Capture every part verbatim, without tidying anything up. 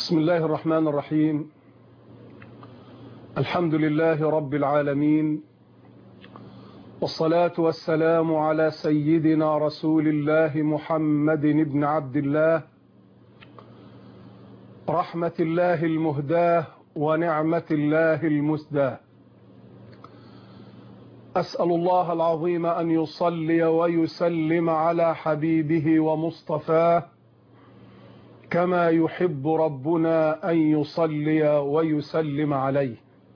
بسم الله الرحمن الرحيم. الحمد لله رب العالمين، والصلاة والسلام على سيدنا رسول الله محمد بن عبد الله، رحمة الله المهداة ونعمة الله المسداة. أسأل الله العظيم أن يصلي ويسلم على حبيبه ومصطفاه كما يحب ربنا أن يصلي ويسلم عليه،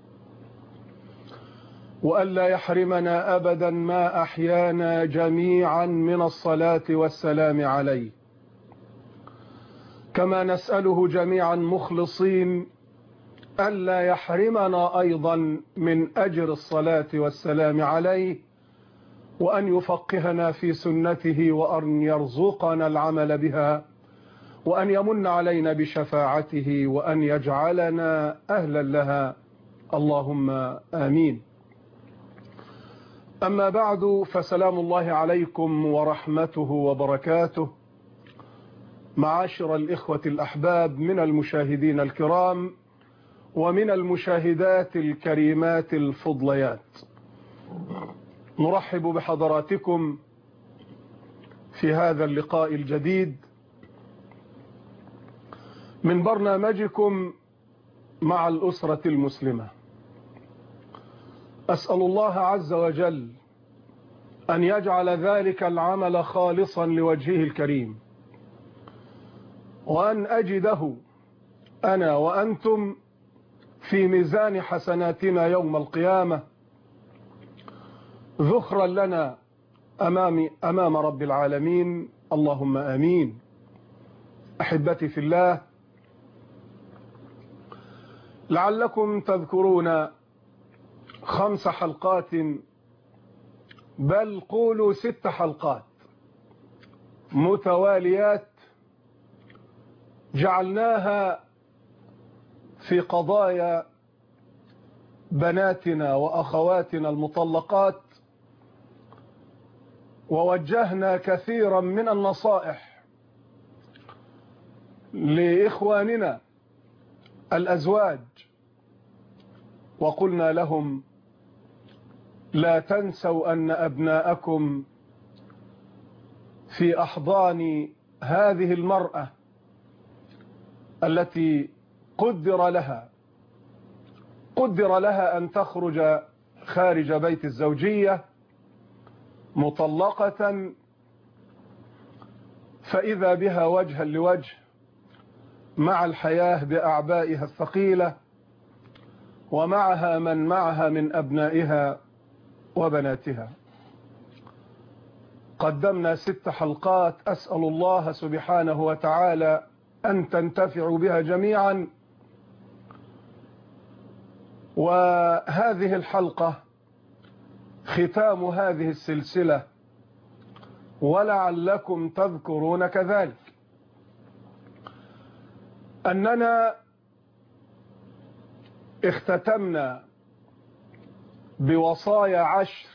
وألا يحرمنا أبدا ما أحيانا جميعا من الصلاة والسلام عليه، كما نسأله جميعا مخلصين ألا يحرمنا أيضا من أجر الصلاة والسلام عليه، وأن يفقهنا في سنته، وأن يرزقنا العمل بها، وأن يمن علينا بشفاعته، وأن يجعلنا أهلا لها، اللهم آمين. أما بعد، فسلام الله عليكم ورحمته وبركاته، معاشر الإخوة الأحباب من المشاهدين الكرام ومن المشاهدات الكريمات الفضليات. نرحب بحضراتكم في هذا اللقاء الجديد من برنامجكم مع الأسرة المسلمة. أسأل الله عز وجل أن يجعل ذلك العمل خالصا لوجهه الكريم، وأن أجده أنا وأنتم في ميزان حسناتنا يوم القيامة، ذخرا لنا أمام, أمام رب العالمين، اللهم آمين. أحبتي في الله، لعلكم تذكرون خمس حلقات، بل قولوا ست حلقات متواليات جعلناها في قضايا بناتنا وأخواتنا المطلقات، ووجهنا كثيرا من النصائح لإخواننا الأزواج، وقلنا لهم لا تنسوا أن أبناءكم في أحضان هذه المرأة التي قدر لها قدر لها أن تخرج خارج بيت الزوجية مطلقة، فإذا بها وجها لوجه مع الحياة بأعبائها الثقيلة، ومعها من معها من أبنائها وبناتها. قدمنا ست حلقات، أسأل الله سبحانه وتعالى أن تنتفعوا بها جميعا، وهذه الحلقة ختام هذه السلسلة، ولعلكم تذكرون كذلك أننا اختتمنا بوصايا عشر،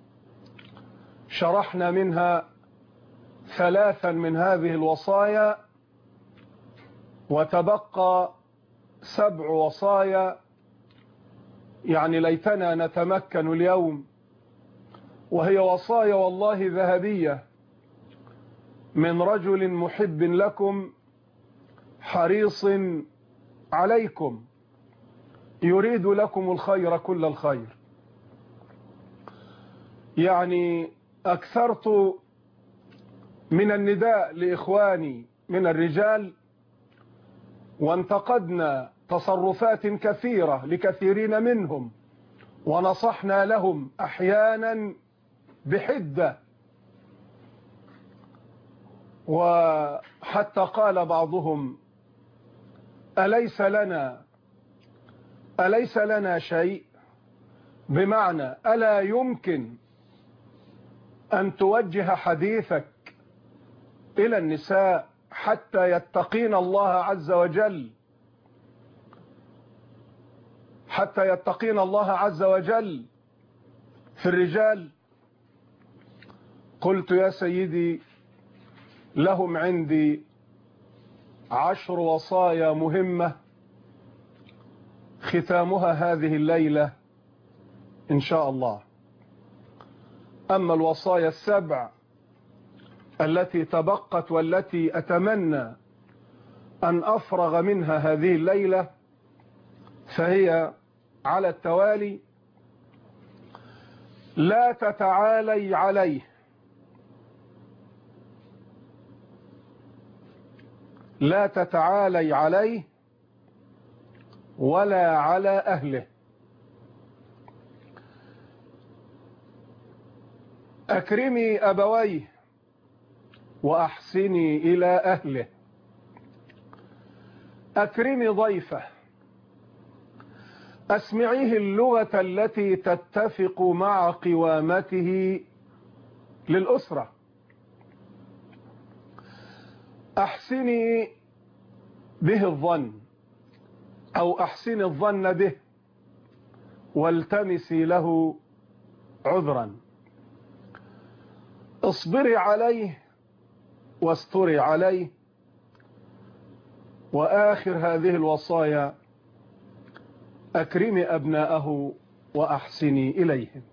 شرحنا منها ثلاثا من هذه الوصايا، وتبقى سبع وصايا، يعني ليتنا نتمكن اليوم، وهي وصايا والله ذهبية من رجل محب لكم حريص عليكم، يريد لكم الخير كل الخير. يعني أكثرت من النداء لإخواني من الرجال، وانتقدنا تصرفات كثيرة لكثيرين منهم، ونصحنا لهم أحيانا بحدة، وحتى قال بعضهم أليس لنا أليس لنا شيء، بمعنى ألا يمكن أن توجه حديثك إلى النساء حتى يتقين الله عز وجل حتى يتقين الله عز وجل في الرجال؟ قلت يا سيدي لهم عندي عشر وصايا مهمة ختامها هذه الليلة إن شاء الله. أما الوصايا السبع التي تبقت والتي أتمنى أن أفرغ منها هذه الليلة فهي على التوالي: لا تتعالي عليه، لا تتعالي عليه ولا على أهله. أكرمي أبويه وأحسني إلى أهله. أكرمي ضيفه، أسمعيه اللغة التي تتفق مع قوامته للأسرة. أحسني به الظن أو أحسني الظن به والتمسي له عذرا. اصبري عليه واستري عليه. وآخر هذه الوصايا: أكرمي أبناءه وأحسني إليهم.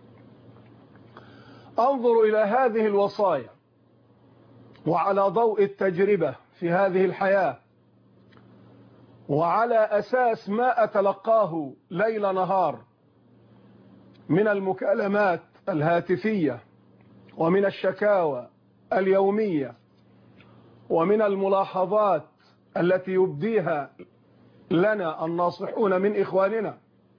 أنظر إلى هذه الوصايا وعلى ضوء التجربة في هذه الحياة وعلى أساس ما أتلقاه ليل نهار من المكالمات الهاتفية ومن الشكاوى اليومية ومن الملاحظات التي يبديها لنا الناصحون من إخواننا،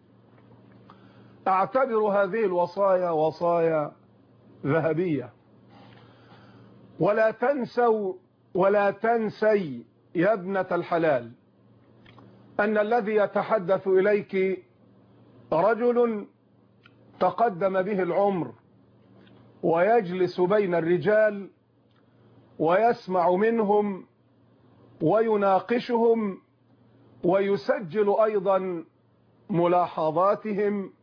أعتبر هذه الوصايا وصايا ذهبية. ولا تنسوا ولا تنسي يا ابنة الحلال أن الذي يتحدث إليك رجل تقدم به العمر ويجلس بين الرجال ويسمع منهم ويناقشهم ويسجل أيضا ملاحظاتهم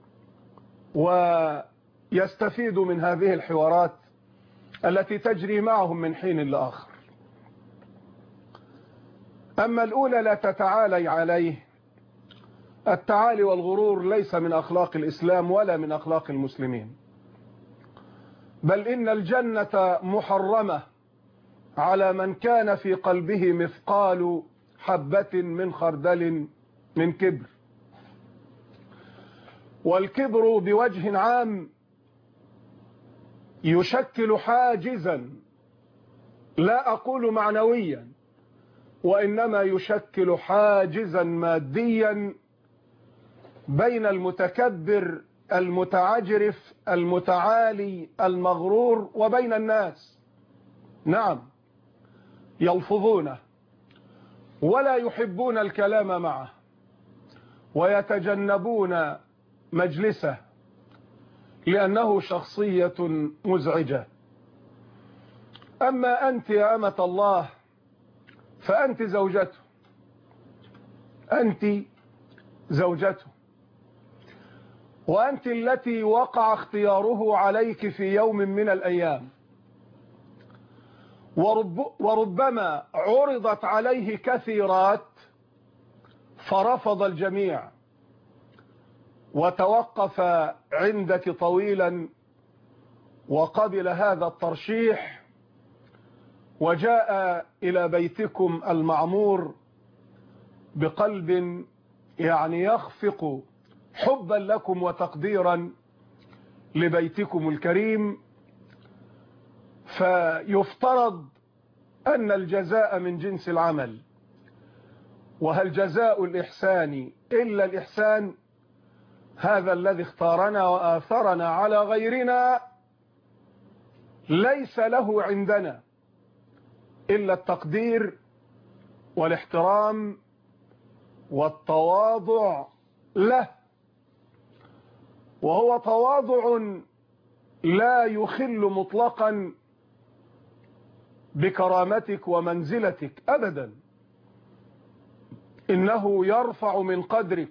ويستفيد من هذه الحوارات التي تجري معهم من حين لآخر. أما الأولى: لا تتعالي عليه. التعالي والغرور ليس من أخلاق الإسلام ولا من أخلاق المسلمين، بل إن الجنة محرمة على من كان في قلبه مثقال حبة من خردل من كبر. والكبر بوجه عام يشكل حاجزا، لا أقول معنويا، وإنما يشكل حاجزا ماديا بين المتكبر المتعجرف المتعالي المغرور وبين الناس. نعم، يلفظونه ولا يحبون الكلام معه ويتجنبون مجلسه لأنه شخصية مزعجة. أما أنت يا أمة الله فأنت زوجته، أنت زوجته، وأنت التي وقع اختياره عليك في يوم من الأيام، ورب وربما عرضت عليه كثيرات فرفض الجميع وتوقف عندك طويلا وقبل هذا الترشيح وجاء إلى بيتكم المعمور بقلب يعني يخفق حبا لكم وتقديرا لبيتكم الكريم. فيفترض أن الجزاء من جنس العمل، وهل جزاء الإحسان إلا الإحسان؟ هذا الذي اختارنا وآثرنا على غيرنا ليس له عندنا إلا التقدير والاحترام والتواضع له، وهو تواضع لا يخل مطلقا بكرامتك ومنزلتك أبدا، إنه يرفع من قدرك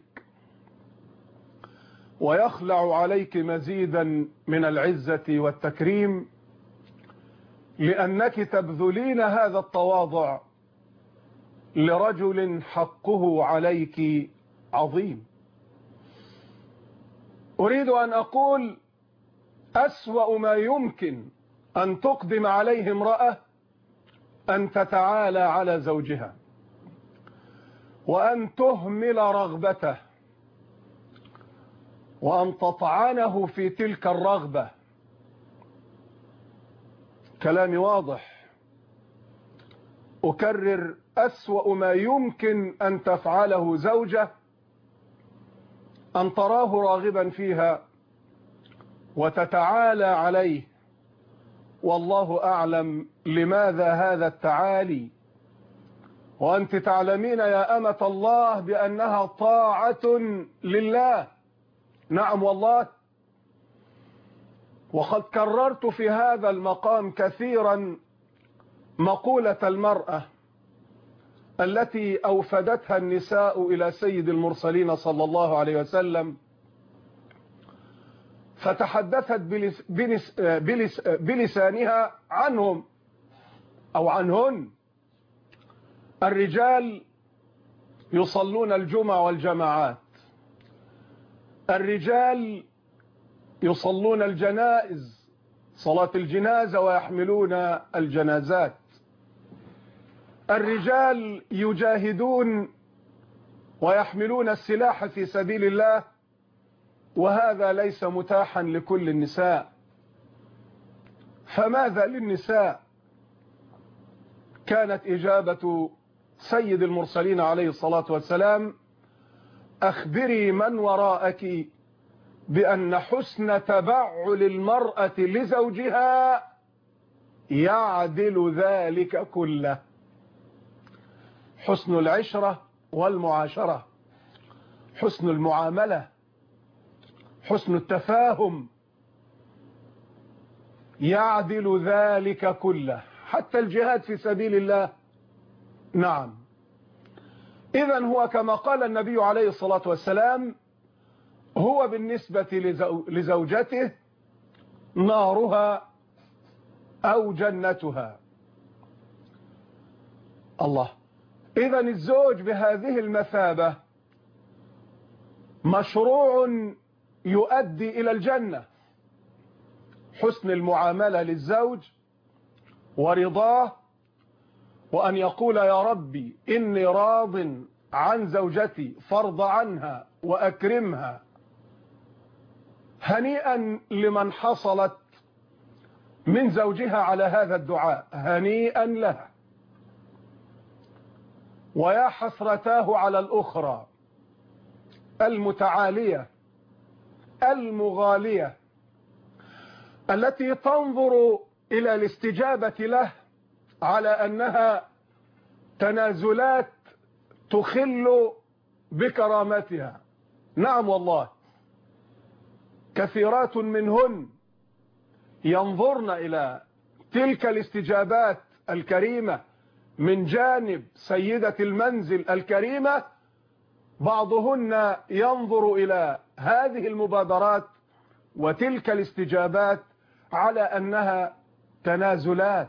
ويخلع عليك مزيدا من العزة والتكريم، لأنك تبذلين هذا التواضع لرجل حقه عليك عظيم. أريد أن أقول أسوأ ما يمكن أن تقدم عليه امرأة أن تتعالى على زوجها وأن تهمل رغبته وأن تطعنه في تلك الرغبة. كلامي واضح. أكرر، أسوأ ما يمكن أن تفعله زوجة أن تراه راغبا فيها وتتعالى عليه، والله أعلم لماذا هذا التعالي، وأنت تعلمين يا أمة الله بأنها طاعة لله. نعم والله. وقد كررت في هذا المقام كثيرا مقولة المرأة التي أوفدتها النساء إلى سيد المرسلين صلى الله عليه وسلم، فتحدثت بلس بلس بلس بلسانها عنهم أو عنهن. الرجال يصلون الجمع والجماعات، الرجال يصلون الجنائز، صلاة الجنازة، ويحملون الجنازات، الرجال يجاهدون ويحملون السلاح في سبيل الله، وهذا ليس متاحا لكل النساء. فماذا للنساء؟ كانت إجابة سيد المرسلين عليه الصلاة والسلام: أخبري من وراءك بأن حسن تبعل المرأة لزوجها يعدل ذلك كله. حسن العشرة والمعاشرة، حسن المعاملة، حسن التفاهم، يعدل ذلك كله، حتى الجهاد في سبيل الله. نعم. إذن هو كما قال النبي عليه الصلاة والسلام: هو بالنسبة لزوجته نارها أو جنتها. الله. إذن الزوج بهذه المثابة مشروع يؤدي إلى الجنة. حسن المعاملة للزوج ورضاه، وأن يقول: يا ربي إني راض عن زوجتي فارض عنها وأكرمها. هنيئا لمن حصلت من زوجها على هذا الدعاء، هنيئا لها. ويا حسرتاه على الأخرى المتعالية المغالية التي تنظر إلى الاستجابة له على أنها تنازلات تخل بكرامتها. نعم والله. كثيرات منهن ينظرن إلى تلك الاستجابات الكريمة من جانب سيدة المنزل الكريمة، بعضهن ينظر إلى هذه المبادرات وتلك الاستجابات على أنها تنازلات.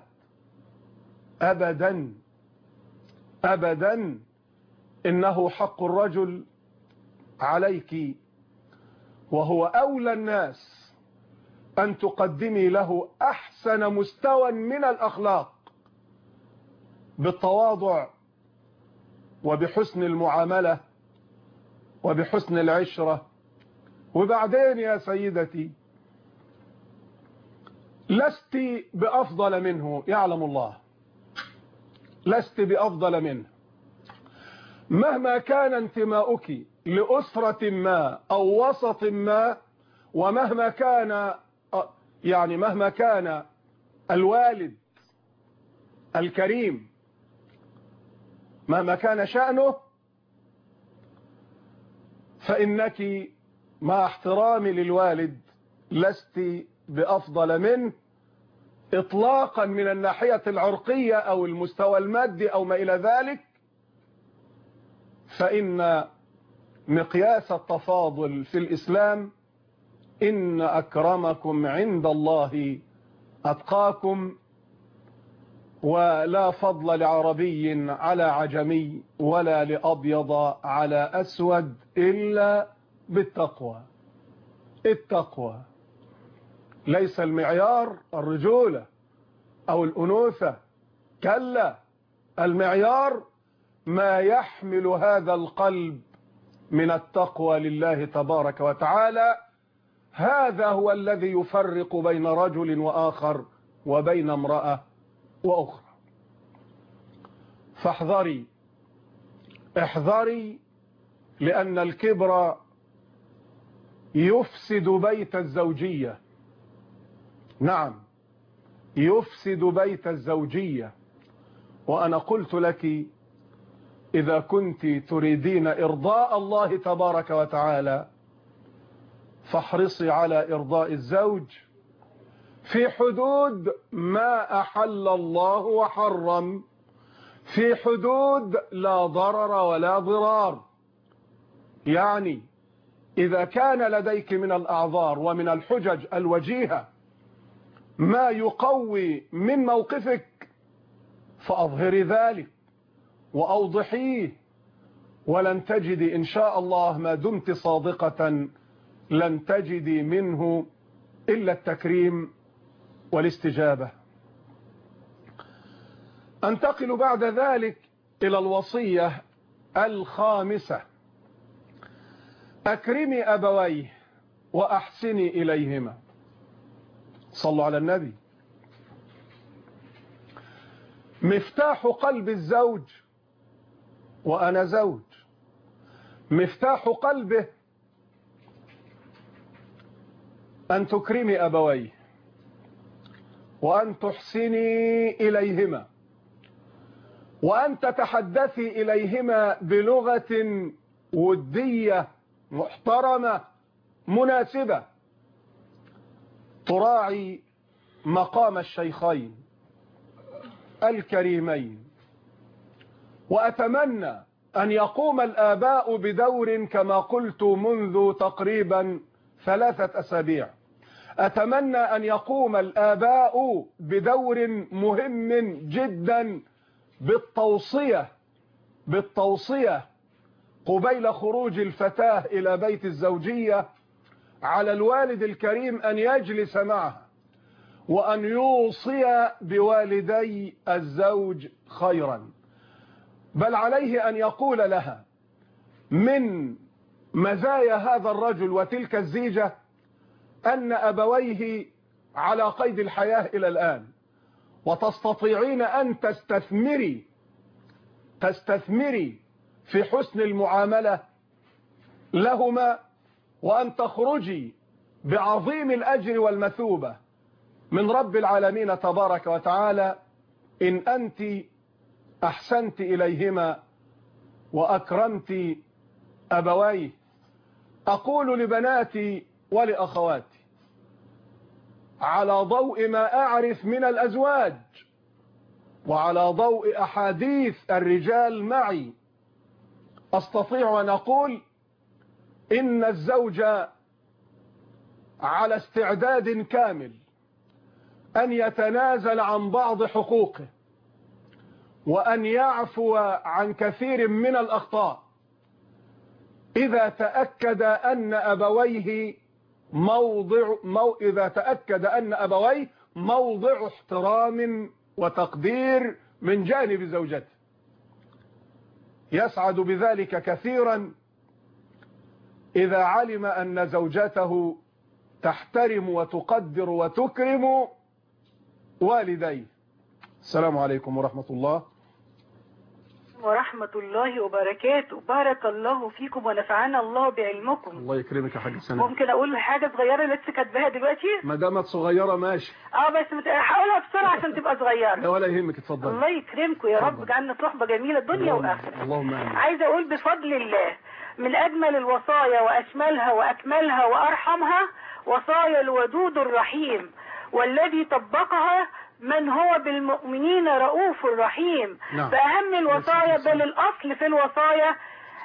أبدا أبدا، إنه حق الرجل عليك، وهو أولى الناس أن تقدمي له أحسن مستوى من الأخلاق بالتواضع وبحسن المعاملة وبحسن العشرة. وبعدين يا سيدتي، لست بأفضل منه، يعلم الله، لست بأفضل منه. مهما كان انتماؤك لأسرة ما أو وسط ما، ومهما كان يعني مهما كان الوالد الكريم، مهما كان شأنه، فإنك مع احترامي للوالد لست بأفضل منه إطلاقا من الناحية العرقية أو المستوى المادي أو ما إلى ذلك. فإن مقياس التفاضل في الإسلام: إن أكرمكم عند الله أتقاكم. ولا فضل لعربي على عجمي ولا لأبيض على أسود إلا بالتقوى. التقوى ليس المعيار الرجولة أو الأنوثة، كلا، المعيار ما يحمل هذا القلب من التقوى لله تبارك وتعالى. هذا هو الذي يفرق بين رجل وآخر وبين امرأة وأخرى. فاحذري احذري، لأن الكبر يفسد بيت الزوجية. نعم، يفسد بيت الزوجية. وأنا قلت لك إذا كنت تريدين إرضاء الله تبارك وتعالى فاحرصي على إرضاء الزوج في حدود ما أحل الله وحرم، في حدود لا ضرر ولا ضرار. يعني إذا كان لديك من الأعذار ومن الحجج الوجيهة ما يقوي من موقفك فأظهري ذلك وأوضحيه، ولن تجدي إن شاء الله ما دمت صادقة لن تجدي منه إلا التكريم والاستجابة. أنتقل بعد ذلك إلى الوصية الخامسة: أكرمي أبويه وأحسني إليهما. صلوا على النبي. مفتاح قلب الزوج، وأنا زوج، مفتاح قلبه أن تكرمي أبويه وأن تحسني إليهما وأن تتحدثي إليهما بلغة ودية محترمة مناسبة تراعي مقام الشيخين الكريمين. وأتمنى أن يقوم الآباء بدور كما قلت منذ تقريبا ثلاثة أسابيع. أتمنى أن يقوم الآباء بدور مهم جدا بالتوصية بالتوصية قبيل خروج الفتاة إلى بيت الزوجية على الوالد الكريم أن يجلس معها وأن يوصي بوالدي الزوج خيرا، بل عليه أن يقول لها من مزايا هذا الرجل وتلك الزيجة أن أبويه على قيد الحياة إلى الآن، وتستطيعين أن تستثمري تستثمري في حسن المعاملة لهما، وأن تخرجي بعظيم الأجر والمثوبة من رب العالمين تبارك وتعالى إن أنت أحسنت إليهما وأكرمت أبويه. أقول لبناتي ولأخواتي على ضوء ما أعرف من الأزواج وعلى ضوء أحاديث الرجال معي، أستطيع أن أقول إن الزوج على استعداد كامل أن يتنازل عن بعض حقوقه وأن يعفو عن كثير من الأخطاء إذا تأكد أن أبويه موضع مو إذا تأكد أن أبويه موضع احترام وتقدير من جانب زوجته. يسعد بذلك كثيرا إذا علم أن زوجته تحترم وتقدر وتكرم والديه. السلام عليكم ورحمة الله ورحمة الله وبركاته. بارك الله فيكم ونفعنا الله بعلمكم. الله يكرمك يا حاج سنة. ممكن اقول حاجة صغيرة لسه كاتباها دلوقتي؟ ما دامت صغيرة ماشي. اه بس مت... هقولها بسرعة عشان تبقى صغيرة. لا ولا يهمك، اتفضل. الله يكرمكم يا رب، جعلنا صحبة جميلة دنيا واخرة. اللهم امين. عايزة اقول بفضل الله من اجمل الوصايا واشملها واكملها وارحمها وصايا الودود الرحيم، والذي طبقها من هو بالمؤمنين رؤوف رحيم. نعم. فأهم الوصايا بل الأصل في الوصايا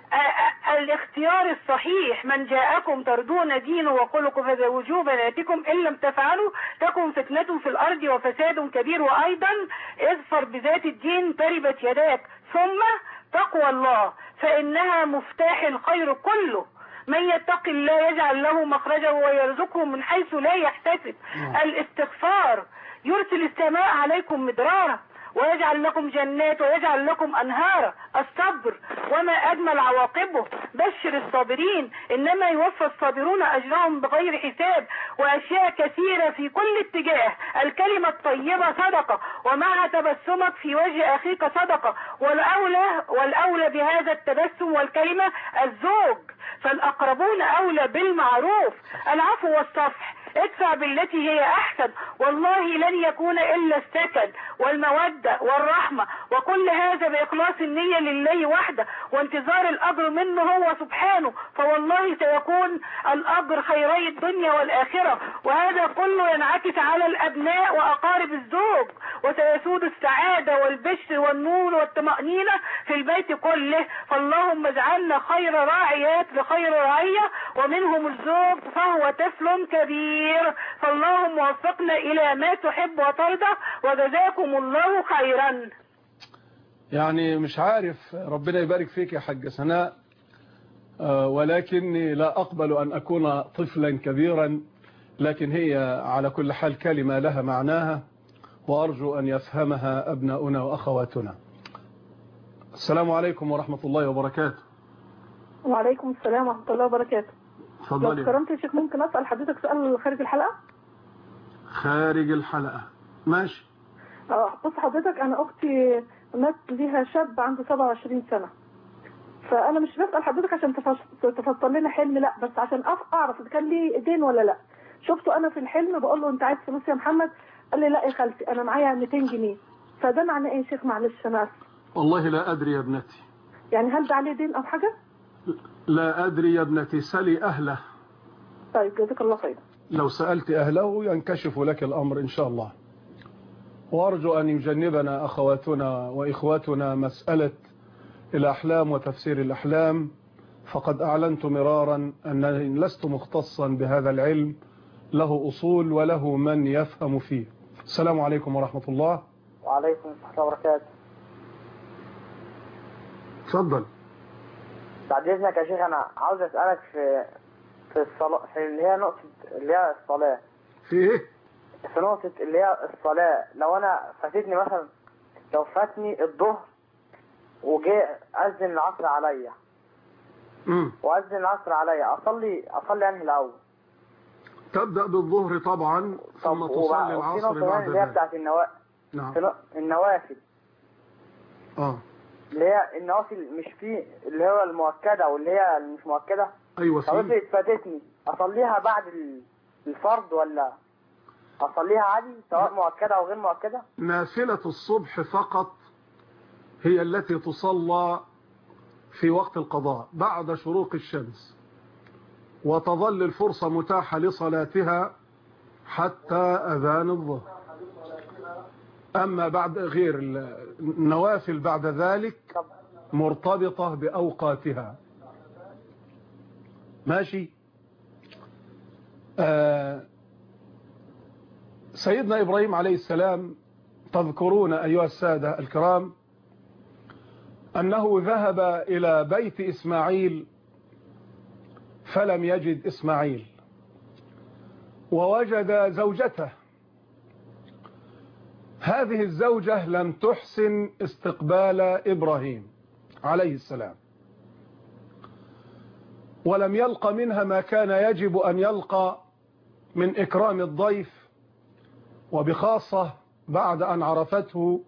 الاختيار الصحيح من جاءكم ترضون دينه وخلقه فزوجوه بناتكم إن لم تفعلوا تكن فتنة في الأرض وفساد كبير. وأيضا اظفر بذات الدين تربت يداك. ثم تقوى الله فإنها مفتاح الخير كله. من يتق الله يجعل له مخرجا ويرزقه من حيث لا يحتسب. الاستغفار يرسل السماء عليكم مدرارا ويجعل لكم جنات ويجعل لكم أنهارا. الصبر وما أجمل عواقبه. بشر الصابرين إنما يوفى الصابرون أجرهم بغير حساب. وأشياء كثيرة في كل اتجاه. الكلمة الطيبة صدقة ومع تبسمك في وجه أخيك صدقة. والأولى, والأولى بهذا التبسم والكلمة الزوج فالأقربون أولى بالمعروف. العفو والصفح ادفع بالتي هي أحسن والله لن يكون إلا السكن والمودة والرحمة وكل هذا بإخلاص النية لله وحده وانتظار الأجر منه هو سبحانه فوالله سيكون الأجر خيري الدنيا والآخرة. وهذا كله ينعكس على الأبناء وأقارب الزوج وسيسود السعادة والبشر والنور والطمأنينة في البيت كله. فاللهم اجعلنا خير راعيات لخير رعية ومنهم الزوج فهو طفل كبير. فاللهم وفقنا إلى ما تحب وترضى وجزاكم الله خيرا. يعني مش عارف ربنا يبارك فيك يا حاج سناء ولكني لا أقبل أن أكون طفلا كبيرا لكن هي على كل حال كلمة لها معناها وأرجو أن يفهمها أبناؤنا وأخواتنا. السلام عليكم ورحمة الله وبركاته. وعليكم السلام ورحمة الله وبركاته. تفضلي. لو كرمت يا شيخ ممكن أسأل حضرتك سؤال خارج الحلقة؟ خارج الحلقة ماشي. اه بص حضرتك أنا أختي مات ليها شاب عنده سبعة وعشرين سنة فأنا مش بسأل حضرتك عشان تفصل لنا حلم لا بس عشان أعرف إذا كان ليه إيدين ولا لا. شفته أنا في الحلم بقول له أنت عايز فلوس يا محمد؟ قال لي لا يا خالتي أنا معايا مئتين جنيه. فده معناه إيه يا شيخ معلش أنا آسف؟ والله لا أدري يا ابنتي. يعني هل ده عليه دين أو حاجة؟ لا أدري يا ابنتي سلي أهله. طيب جزاك الله خير. لو سألت أهله ينكشف لك الأمر إن شاء الله. وأرجو أن يجنبنا أخواتنا وإخواتنا مسألة الأحلام وتفسير الأحلام فقد أعلنت مرارا أنني لست مختصا بهذا العلم له أصول وله من يفهم فيه. السلام عليكم ورحمة الله. وعليكم السلام وبركاته. تفضل. بعد إذنك يا شيخ أنا عاوز أسألك في في الصلاة في اللي هي نقطة اللي هي الصلاة. في إيه؟ في نقطة اللي هي الصلاة لو أنا فاتتني مثلا لو فاتني الظهر وجاء أذن العصر عليا. امم وأذن العصر عليا أصلي أصلي أنهي الأول؟ تبدأ بالظهر طبعا ثم تصلي العصر بعد اللي هي بتاعت النوافل. نعم. النوافل. اه. اللي هي النوافل مش فيه اللي هو المؤكدة واللي هي مش مؤكدة. ايوه فيه. طب فاتتني اصليها بعد الفرض ولا اصليها عادي سواء مؤكدة او غير مؤكدة؟ نافلة الصبح فقط هي التي تصلى في وقت القضاء بعد شروق الشمس وتظل الفرصة متاحة لصلاتها حتى أذان الظهر. أما بعد غير النوافل بعد ذلك مرتبطة بأوقاتها. ماشي. آه سيدنا إبراهيم عليه السلام تذكرون أيها السادة الكرام أنه ذهب إلى بيت إسماعيل فلم يجد إسماعيل ووجد زوجته. هذه الزوجة لم تحسن استقبال إبراهيم عليه السلام ولم يلق منها ما كان يجب أن يلقى من إكرام الضيف وبخاصة بعد أن عرفته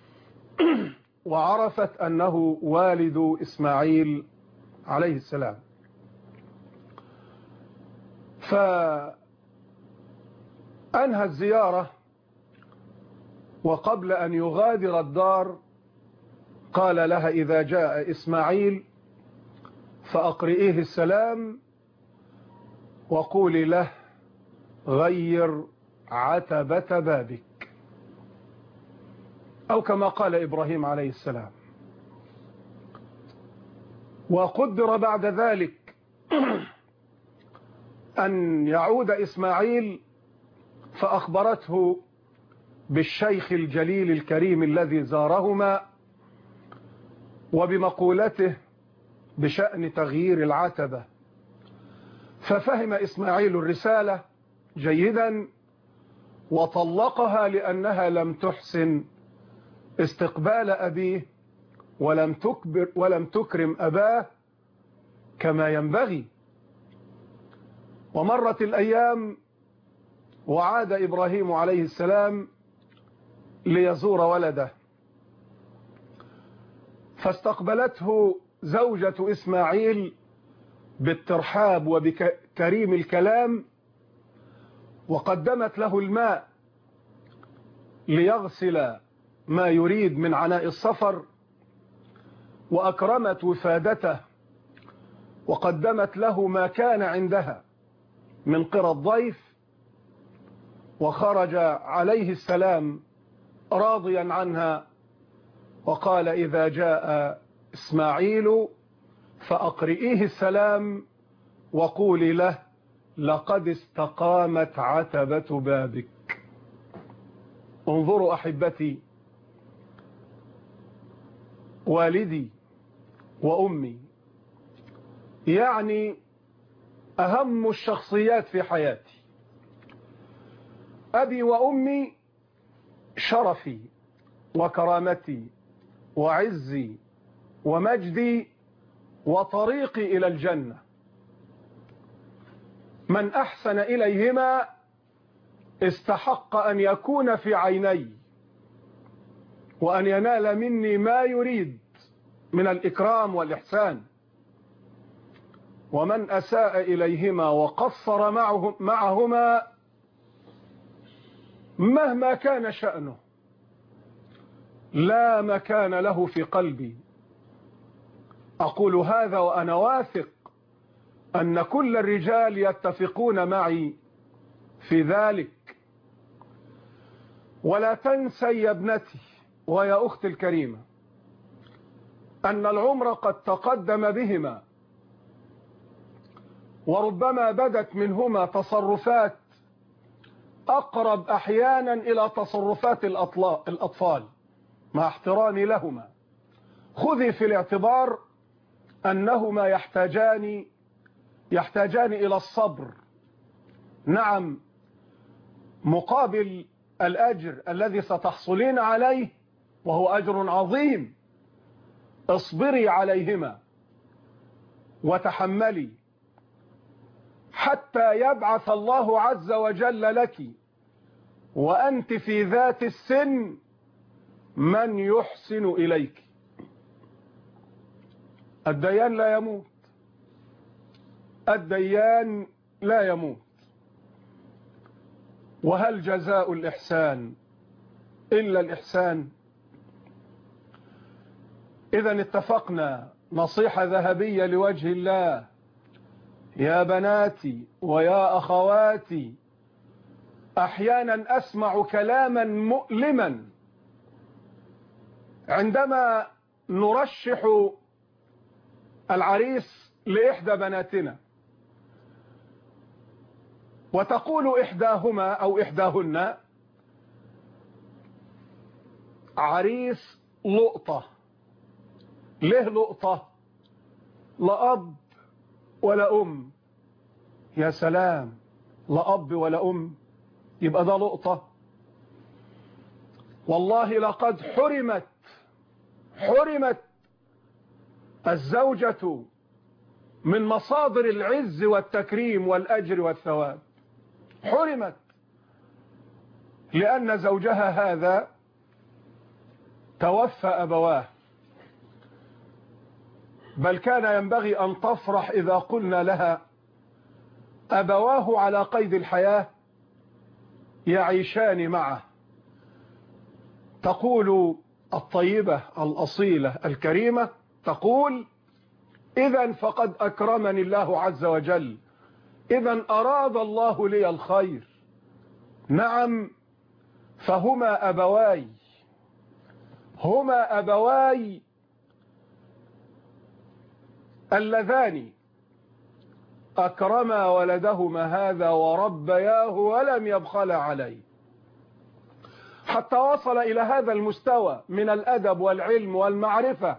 وعرفت أنه والد إسماعيل عليه السلام. فأنهى الزيارة وقبل أن يغادر الدار قال لها إذا جاء إسماعيل فأقرئيه السلام وقولي له غير عتبة بابك أو كما قال إبراهيم عليه السلام. وقدر بعد ذلك أن يعود إسماعيل، فأخبرته بالشيخ الجليل الكريم الذي زارهما وبمقولته بشأن تغيير العتبة، ففهم إسماعيل الرسالة جيدا وطلقها لأنها لم تحسن استقبال أبيه ولم تكبر ولم تكرم أباه كما ينبغي. ومرت الأيام وعاد إبراهيم عليه السلام ليزور ولده، فاستقبلته زوجة إسماعيل بالترحاب وبكريم الكلام، وقدمت له الماء ليغسل ما يريد من عناء السفر، وأكرمت وفادته وقدمت له ما كان عندها من قرى الضيف، وخرج عليه السلام راضيا عنها وقال: إذا جاء إسماعيل فأقرئيه السلام وقولي له لقد استقامت عتبة بابك. انظروا أحبتي، والدي وأمي يعني أهم الشخصيات في حياتي. أبي وأمي شرفي وكرامتي وعزي ومجدي وطريقي إلى الجنة. من أحسن إليهما استحق أن يكون في عيني وأن ينال مني ما يريد من الإكرام والإحسان، ومن أساء إليهما وقصر معهم معهما مهما كان شأنه لا مكان له في قلبي. أقول هذا وأنا واثق أن كل الرجال يتفقون معي في ذلك. ولا تنسي يا ابنتي ويا أختي الكريمة أن العمر قد تقدم بهما، وربما بدت منهما تصرفات أقرب أحيانا إلى تصرفات الأطفال، مع احترامي لهما. خذي في الاعتبار أنهما يحتاجان يحتاجان إلى الصبر، نعم، مقابل الأجر الذي ستحصلين عليه وهو أجر عظيم. اصبري عليهما وتحملي حتى يبعث الله عز وجل لك وأنت في ذات السن من يحسن إليك. الديان لا يموت، الديان لا يموت. وهل جزاء الإحسان إلا الإحسان؟ إذا اتفقنا نصيحة ذهبية لوجه الله يا بناتي ويا أخواتي. أحيانا أسمع كلاما مؤلما عندما نرشح العريس لإحدى بناتنا، وتقول إحداهما أو إحداهن: عريس لقطة. ليه لقطة؟ لا أب ولا أم. يا سلام، لا أب ولا أم، يبقى ده لقطة؟ والله لقد حرمت حرمت الزوجة من مصادر العز والتكريم والأجر والثواب. حرمت لأن زوجها هذا توفى أبواه، بل كان ينبغي أن تفرح إذا قلنا لها أبواه على قيد الحياة يعيشان معه. تقول الطيبة الأصيلة الكريمة، تقول: إذن فقد أكرمني الله عز وجل، إذن أراد الله لي الخير. نعم، فهما أبواي هما أبواي اللذان أكرما ولدهما هذا وربياه ولم يبخل عليه، حتى وصل إلى هذا المستوى من الأدب والعلم والمعرفة،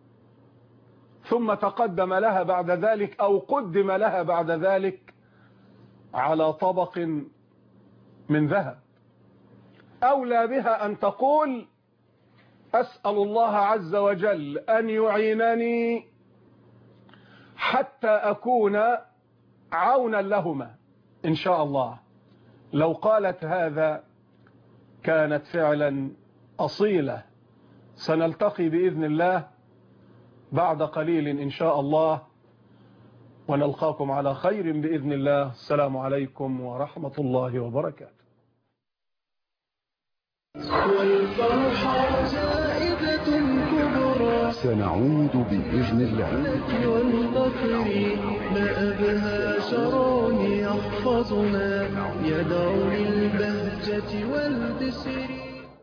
ثم تقدم لها بعد ذلك أو قدم لها بعد ذلك على طبق من ذهب. أولى بها أن تقول أسأل الله عز وجل أن يعينني حتى أكون عونا لهما إن شاء الله. لو قالت هذا كانت فعلا أصيلة. سنلتقي بإذن الله بعد قليل إن شاء الله، ونلقاكم على خير بإذن الله. السلام عليكم ورحمة الله وبركاته. والفرحة زائدة كبرى سنعود بإذن الله. والفقر ما أبهى شرون يحفظنا يدعو للبهجة والبسر.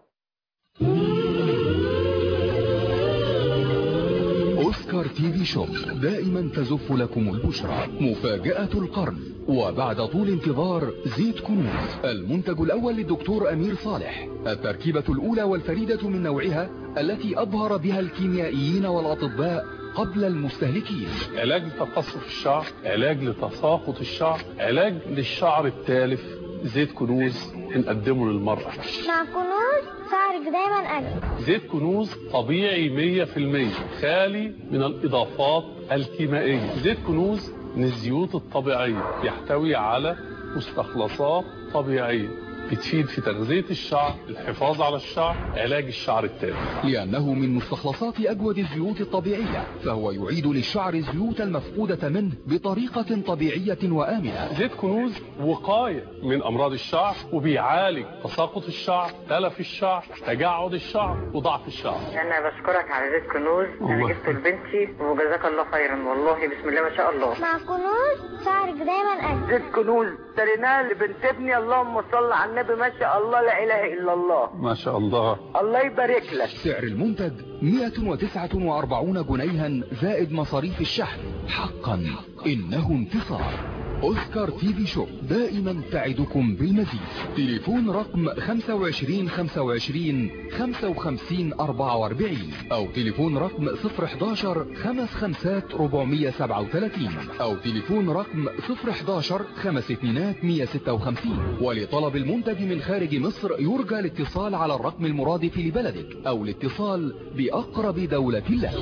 أوسكار تي في شوب دائما تزف لكم البشرى. مفاجأة القرن، وبعد طول انتظار زيت كنوز، المنتج الأول للدكتور أمير صالح، التركيبة الأولى والفريدة من نوعها التي أبهر بها الكيميائيين والأطباء قبل المستهلكين. علاج لتقصف الشعر، علاج لتساقط الشعر، علاج للشعر التالف. زيت كنوز بنقدمه للمرأة. مع كنوز شعرك دايما أجمل. زيت كنوز طبيعي مية في المية، خالي من الإضافات الكيميائية. زيت كنوز من الزيوت الطبيعية، يحتوي على مستخلصات طبيعية بتفيد في تغذية الشعر، الحفاظ على الشعر، علاج الشعر التالف. لأنه من مستخلصات أجود الزيوت الطبيعية، فهو يعيد للشعر الزيوت المفقودة منه بطريقة طبيعية وآمنة. زيت كنوز وقاية من أمراض الشعر، وبيعالج تساقط الشعر، تلف الشعر، تجعد الشعر، وضعف الشعر. انا بشكرك على زيت كنوز، انا جبته لبنتي وجزاك الله خيرا، والله بسم الله ما شاء الله. مع كنوز شعرك دايما أجمل. زيت كنوز اشتريناه لبنت ابني، اللهم صل على النبي، ما شاء الله لا اله الا الله. ما شاء الله، الله يبارك لك. سعر المنتج مئة وتسعة وأربعين جنيها زائد مصاريف الشحن. حقا إنه انتصار. أوسكار تي في شوب دائما تعدكم بالمزيد. تليفون رقم خمسة وعشرين خمسة وعشرين خمسة وخمسين أربعة وأربعين، أو تليفون رقم صفر حداشر خمس خمسات ربعمية سبعة وثلاثين، أو تليفون رقم صفر حداشر خمس اتنينات مية ستة وخمسين. ولطلب المنتج من خارج مصر يرجى الاتصال على الرقم المرادف لبلدك، أو الاتصال بأقرب دولة لك.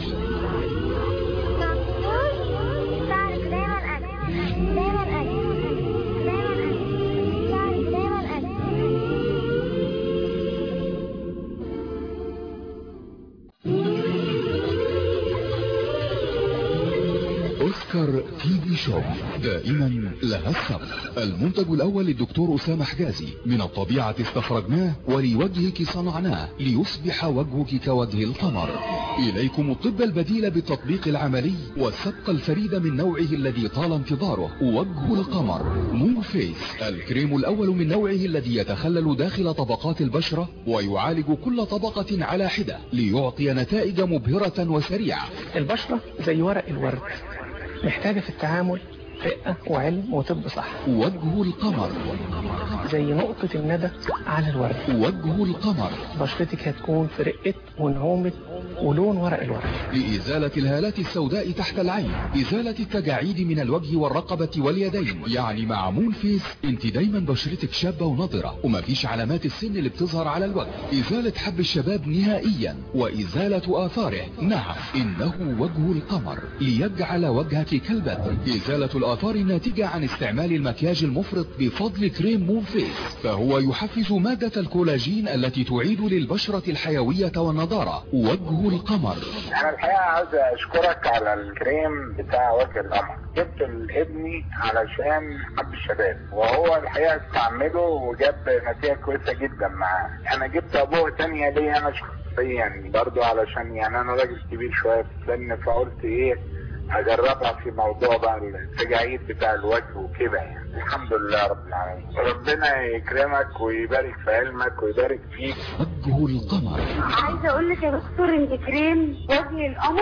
أوسكار تي في شوب دائما لها السبق. المنتج الأول للدكتور أسامة حجازي، من الطبيعة استخرجناه ولوجهك صنعناه ليصبح وجهك كوجه القمر. إليكم الطب البديل بالتطبيق العملي والسبق الفريد من نوعه الذي طال انتظاره، وجه القمر مون فيس، الكريم الأول من نوعه الذي يتخلل داخل طبقات البشرة ويعالج كل طبقة على حدة ليعطي نتائج مبهرة وسريعة. البشرة زي ورق الورد، محتاجة في التعامل رقة وعلم وطب صح. وجه القمر زي نقطة الندى على الورد. وجه القمر بشرتك هتكون في رقة ونعومة ولون ورق الورد. لإزالة الهالات السوداء تحت العين، إزالة التجاعيد من الوجه والرقبة واليدين. يعني مع مون فيس انت دايما بشرتك شابة ونضرة، ومفيش علامات السن اللي بتظهر على الوجه. إزالة حب الشباب نهائيا وإزالة آثاره. نعم، إنه وجه القمر ليجعل وجهك كالبدر. إزالة الآثار الناتجة عن استعمال المكياج المفرط بفضل كريم مون فيس، فهو يحفز مادة الكولاجين التي تعيد للبشرة الحيوية والنضارة. وجه القمر. انا الحقيقة عاوز اشكرك على الكريم بتاع وجه القمر. جبت لابني علشان حب الشباب، وهو الحقيقة استعمله وجاب نتيجة كويسة جدا معاه. انا جبت ابوه تانية ليه انا شخصيا برضو، علشان يعني انا راجل كبير شوية في السن، فقلت ايه اجربها في موضوع بقى التجاعيد بتاع الوجه وكده يعني. الحمد لله رب العالمين، ربنا يكرمك ويبارك في علمك ويبارك فيك. وجه القمر. عايزه اقول لك يا دكتور ان كريم وجه القمر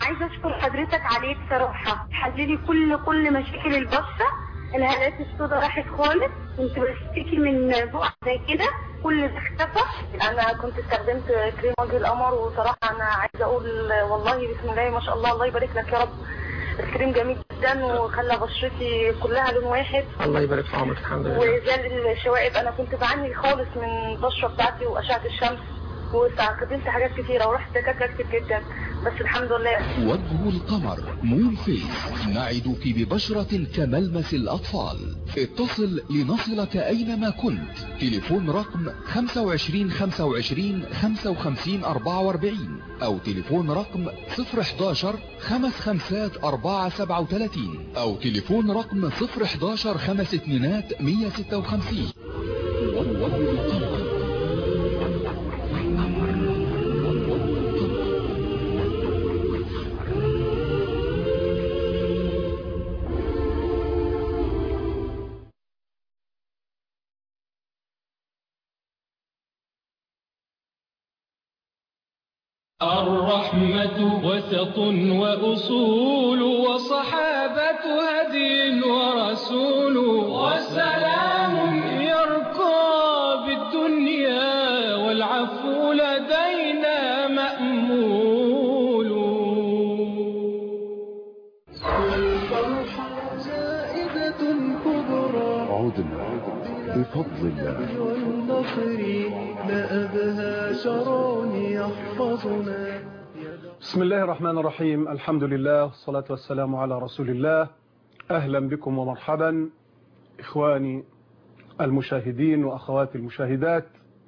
عايزه اشكر حضرتك عليه بصراحه، حللي كل كل مشاكل البشره، الهالات السوداء راحت خالص، كنت بشتكي من بقع زي كده كل ده اختفى. انا كنت استخدمت كريم وجه القمر، وصراحه انا عايزه اقول والله بسم الله ما شاء الله، الله يبارك لك يا رب. الكريم جميل جدا وخلى بشرتي كلها لون واحد. الله يبارك في عمرك. الحمد لله. وزال الشوائب، انا كنت بعاني خالص من البشره بتاعتي واشعه الشمس، واستخدمت حاجات كتيره ورحت دكاتره كتير جدا، بس الحمد لله. وجه القمر مون فيس، نعدك ببشرة كملمس الأطفال. اتصل لنصلك أينما كنت. تليفون رقم خمسة وعشرين خمسة وعشرين خمسة وخمسين أربعة وأربعين أو تليفون رقم صفر حداشر خمس خمسات أربعة سبعة وثلاثين أو تليفون رقم صفر حداشر خمس اتنينات مية ستة وخمسين. وجه القمر. الرحمة وسط وأصول، وصحابة هدي ورسول، والسلام يرقى بالدنيا، والعفو لدينا مأمول. والفرحة زائدة كبرى، عدنا بفضل الله والنصر لا أبهى شرون يحفظنا. بسم الله الرحمن الرحيم، الحمد لله والصلاة والسلام على رسول الله. أهلا بكم ومرحبا إخواني المشاهدين وأخواتي المشاهدات.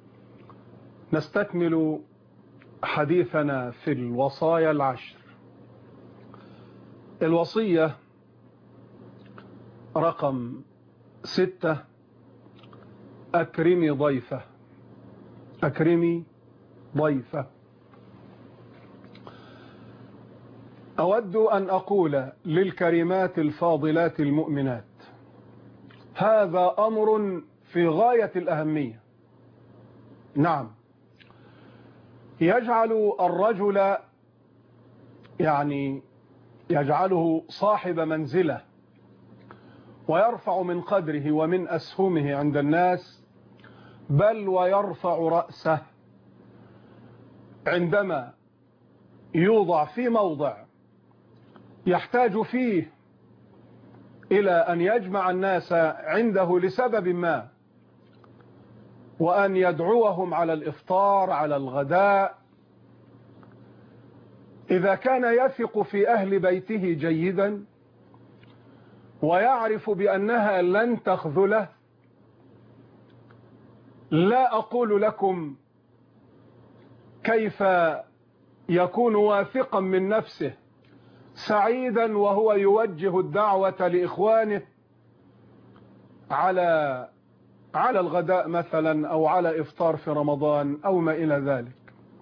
نستكمل حديثنا في الوصايا العشر. الوصية رقم ستة: أكرمي ضيفه. أكرمي ضيفه. أود أن أقول للكريمات الفاضلات المؤمنات، هذا أمر في غاية الأهمية. نعم، يجعل الرجل يعني يجعله صاحب منزلة، ويرفع من قدره ومن أسهمه عند الناس، بل ويرفع رأسه عندما يوضع في موضع يحتاج فيه إلى أن يجمع الناس عنده لسبب ما، وأن يدعوهم على الإفطار على الغداء. إذا كان يثق في أهل بيته جيدا ويعرف بأنها لن تخذله، لا أقول لكم كيف يكون واثقا من نفسه سعيدا وهو يوجه الدعوة لإخوانه على على الغداء مثلا أو على إفطار في رمضان أو ما إلى ذلك.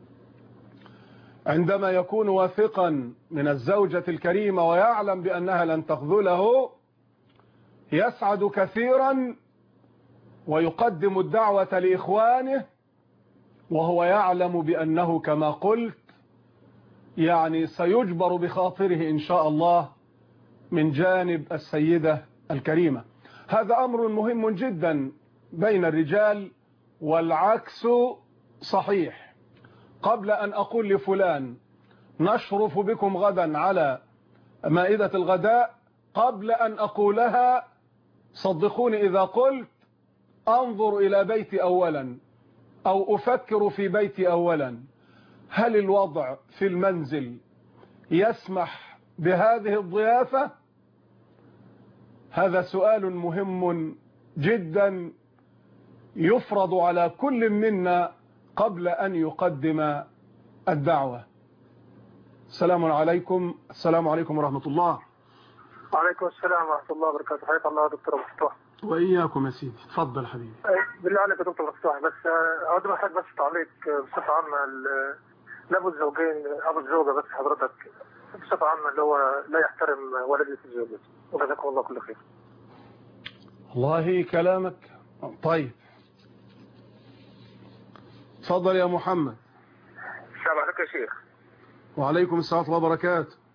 عندما يكون واثقا من الزوجة الكريمة ويعلم بأنها لن تخذله، يسعد كثيرا ويقدم الدعوة لإخوانه وهو يعلم بأنه كما قلت يعني سيجبر بخاطره إن شاء الله من جانب السيدة الكريمة. هذا أمر مهم جدا بين الرجال، والعكس صحيح. قبل أن أقول لفلان نشرف بكم غدا على مائدة الغداء، قبل أن أقولها صدقوني إذا قلت أنظر إلى بيتي أولا أو أفكر في بيتي أولا، هل الوضع في المنزل يسمح بهذه الضيافة؟ هذا سؤال مهم جدا يفرض على كل منا قبل أن يقدم الدعوة. السلام عليكم. السلام عليكم ورحمة الله. وعليكم السلام ورحمة الله وبركاته. حياك الله دكتور مفتوح. وإياكم يا سيدي. تفضل حبيبي. بالله عليك يا دكتور مفتوح، بس أود محتاج بس تعليق بصفة عامة لأبو الزوجين، أبو الزوجة بس حضرتك بصفة عامة اللي هو لا يحترم والدة الزوجة، وجزاكم الله كل خير. والله كلامك طيب. تفضل يا محمد. السلام عليكم يا شيخ. وعليكم السلام ورحمة الله وبركاته.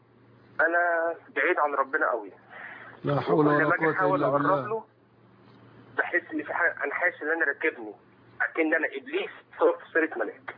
انا بعيد عن ربنا قوي. لا حول ولا قوه احاول الا اقرب بالله. له بحس ان في حاجه، انا حاسس ان انا راكبني اكن انا ابليس متصور في صوره ملاك.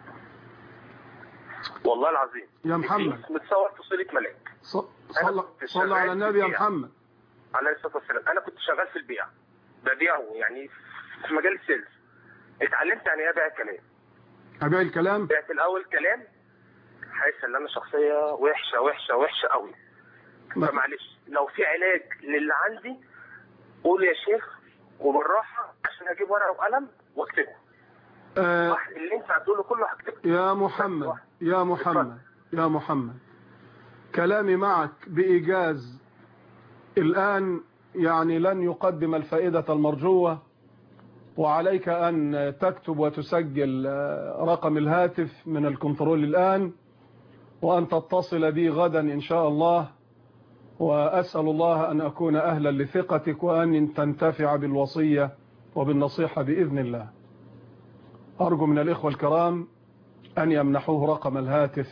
والله العظيم يا محمد إبليس متصور في صوره ملاك. صلى صلى على النبي يا محمد عليه الصلاه والسلام. انا كنت شغال في البيع، ببيع يعني في مجال السيلز. اتعلمت يعني ايه ابيع الكلام. ابيع الكلام؟ بعت الاول كلام، حاسس ان انا شخصيه وحشه وحشه وحشه قوي. فمعلش لو في علاج للي عندي قول يا شيخ وبالراحه عشان اجيب ورقه وقلم واكتبه. آه اللي انت هتقوله كله هكتبه. يا محمد يا محمد يا محمد كلامي معك بإيجاز الآن يعني لن يقدم الفائدة المرجوة، وعليك أن تكتب وتسجل رقم الهاتف من الكنترول الآن، وأن تتصل بي غدا إن شاء الله، وأسأل الله أن أكون أهلا لثقتك وأن تنتفع بالوصية وبالنصيحة بإذن الله. أرجو من الإخوة الكرام أن يمنحوه رقم الهاتف.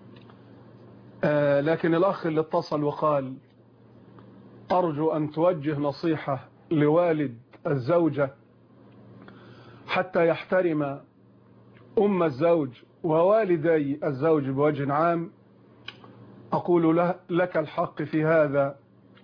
آه لكن الأخ اللي اتصل وقال أرجو أن توجه نصيحة لوالد الزوجة حتى يحترم أم الزوج ووالدي الزوج بوجه عام. أقول له لك الحق في هذا،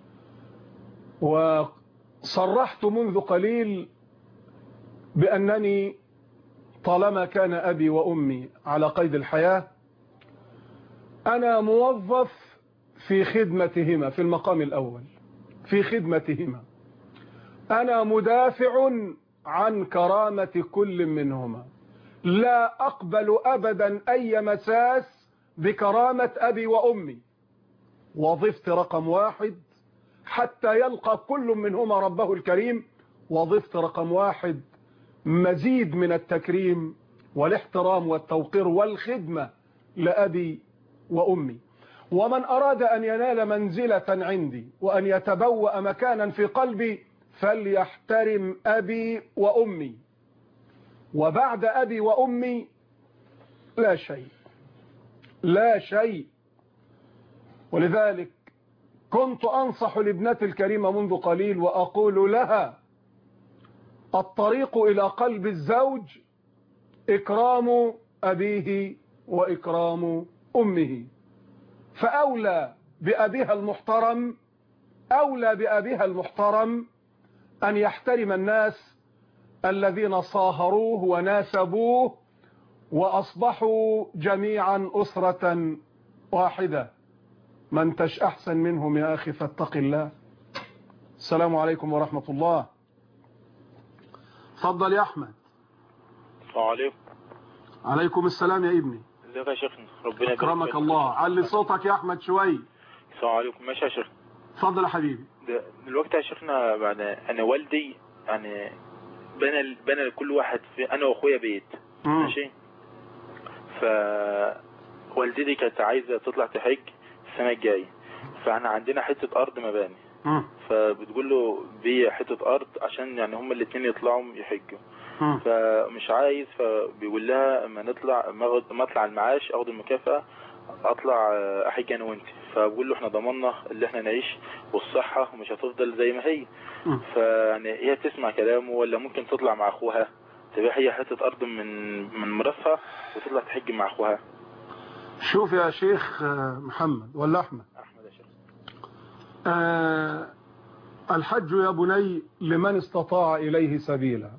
وصرحت منذ قليل بأنني طالما كان أبي وأمي على قيد الحياة أنا موظف في خدمتهما في المقام الأول، في خدمتهما. أنا مدافع عن كرامة كل منهما، لا أقبل أبدا أي مساس بكرامة أبي وأمي. وظفت رقم واحد حتى يلقى كل منهما ربه الكريم، وظفت رقم واحد مزيد من التكريم والاحترام والتوقير والخدمة لأبي وأمي. ومن أراد أن ينال منزلة عندي وأن يتبوأ مكانا في قلبي فليحترم أبي وأمي، وبعد أبي وأمي لا شيء، لا شيء. ولذلك كنت أنصح لابنتي الكريمة منذ قليل وأقول لها الطريق إلى قلب الزوج إكرام أبيه وإكرام أمه، فأولى بأبيها المحترم أولى بأبيها المحترم أن يحترم الناس الذين صاهروه وناسبوه وأصبحوا جميعا أسرة واحدة. ما انتش أحسن منهم يا أخي فاتق الله. السلام عليكم ورحمة الله. تفضل يا أحمد. السلام عليكم. عليكم السلام يا ابني. ازيك يا شيخنا؟ ربنا أكرمك الله. علي صوتك يا أحمد شوي. السلام عليكم. ماشي يا شيخنا. اتفضل يا حبيبي. دلوقتي يا شيخنا بعد انا والدي يعني بنى بنى لكل واحد في انا واخويا بيت. مم. ماشي. ف والدتي كانت عايزه تطلع تحج السنه الجايه، فاحنا عندنا حته ارض مباني. مم. فبتقول له بيع حته ارض عشان يعني هما الاثنين يطلعوا يحجوا. مم. فمش عايز، فبيقول لها اما نطلع ما اطلع المعاش اخد المكافاه اطلع احج انا وانت. فبقول له احنا ضمننا اللي احنا نعيش والصحه ومش هتفضل زي ما هي. فيعني هي تسمع كلامه ولا ممكن تطلع مع اخوها تبقى هي حته ارض من من مراسها وتطلع تحج مع اخوها؟ شوف يا شيخ محمد ولا احمد. احمد يا شيخ. آه الحج يا بني لمن استطاع اليه سبيلا،